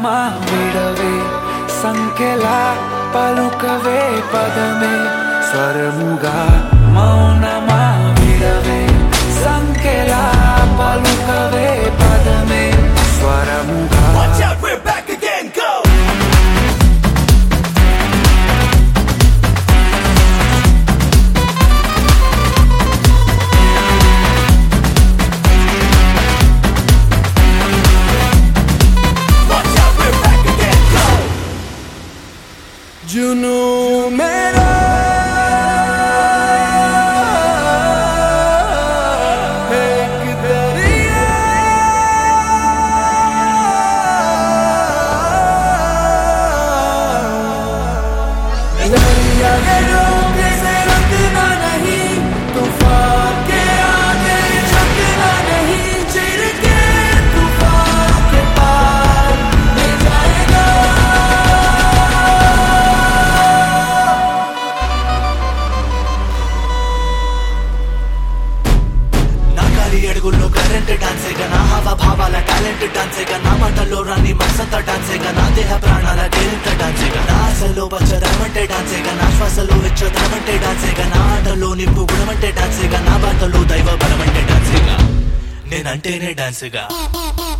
మౌనమా విడవే సంఖ్యలా పలుకవే పదమే స్వరముగా మౌనమా విడవే సంఖ్యలా పలుకవే పదమే స్వరముగా. Watch out, we're back again, go! Watch out, we're back again, go! जुनून मेरा एक दरिया दरिया के रोके से रुकना नहीं, तूफान के आगे झुकना नहीं, चिर के तूफान के पार ले जाएगा. నా గాలి అడుగుల్లో కరెంట్ డాన్సేగా, నా హావ భావాల టాలెంట్ డాన్సేగా, నా మాటల్లో రాని మనసంత డాన్సేగా, నా దేహ ప్రాణాల కేరింత డాన్సేగా, నా ఆశలో పచ్చదనమంటే డాన్సేగా, నా శ్వాసలో వెచ్చదనమంటే డాన్సేగా, నా ఆటలో నింపు గుణమంటే డాన్సేగా, నా బాటలో దైవ బలమంటే డాన్సేగా, నేనంటేనే డాన్సేగా.